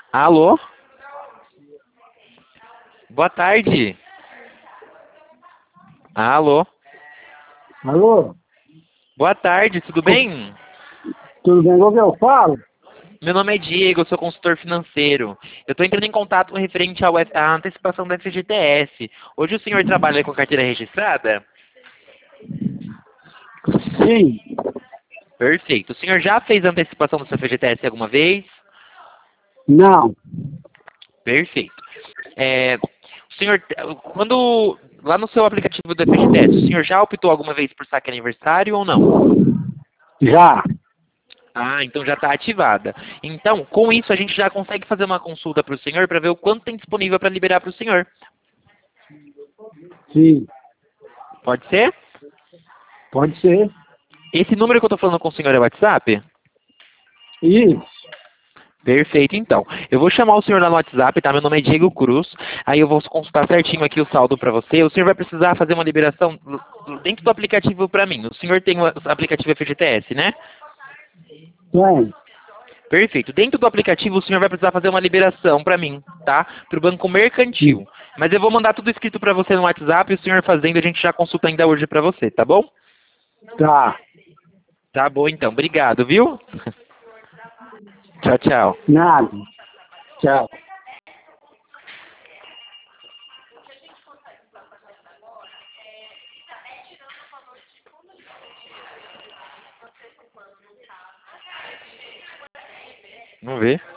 Alô? Boa tarde. Alô? Alô? Boa tarde, tudo bem? Tudo bem? O que eu falo? Meu nome é Diego, eu sou consultor financeiro. Eu estou entrando em contato referente à antecipação da FGTS. Hoje o senhor trabalha com carteira registrada? Sim. Perfeito. O senhor já fez a antecipação da sua FGTS alguma vez? Não. Perfeito. O senhor, quando lá no seu aplicativo do FGTS, o senhor já optou alguma vez por saque aniversário ou não? Já. Ah, então já está ativada. Então, com isso, a gente já consegue fazer uma consulta para o senhor para ver o quanto tem disponível para liberar para o senhor. Sim. Pode ser? Pode ser. Esse número que eu estou falando com o senhor é WhatsApp? Isso. Perfeito, então. Eu vou chamar o senhor lá no WhatsApp, tá? Meu nome é Diego Cruz. Aí eu vou consultar certinho aqui o saldo para você. O senhor vai precisar fazer uma liberação dentro do aplicativo para mim. O senhor tem o aplicativo FGTS, né? Tem. Perfeito. Dentro do aplicativo, o senhor vai precisar fazer uma liberação para mim, tá? Para o Banco Sim. Mercantil. Mas eu vou mandar tudo escrito para você no WhatsApp e o senhor fazendo, a gente já consulta ainda hoje para você, tá bom? Tá. Tá bom, então. Obrigado, viu? Tchau, tchau. Nada. Tchau. Vamos ver.